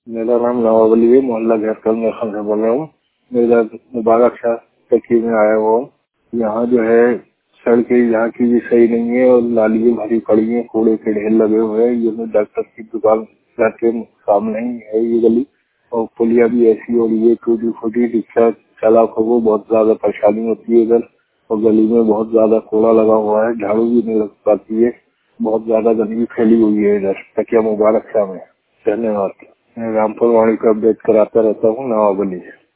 मेरा नाम नवाबली है, मोहल्ला घेरकल में से बोल रहा हूँ। मेरा मुबारक शाह तकी में आया हुआ हूँ। यहाँ जो है सड़कें यहाँ की भी सही नहीं है और नालियाँ भरी पड़ी हैं, कूड़े के ढेर लगे हुए हैं। ये डॉक्टर की दुकान घर के सामने ही है ये गली, और पुलिया भी ऐसी हो रही है टूटी फूटी। रिक्शा चालकों को बहुत ज्यादा परेशानी होती है इधर, और गली में बहुत ज्यादा कूड़ा लगा हुआ है, झाड़ू भी नहीं लग पाती है। बहुत ज्यादा गंदगी फैली हुई है इधर तकिया मुबारक शाह में। धन्यवाद। मैं रामपुर वाणी को अपडेट कराता रहता हूँ नवाबली से।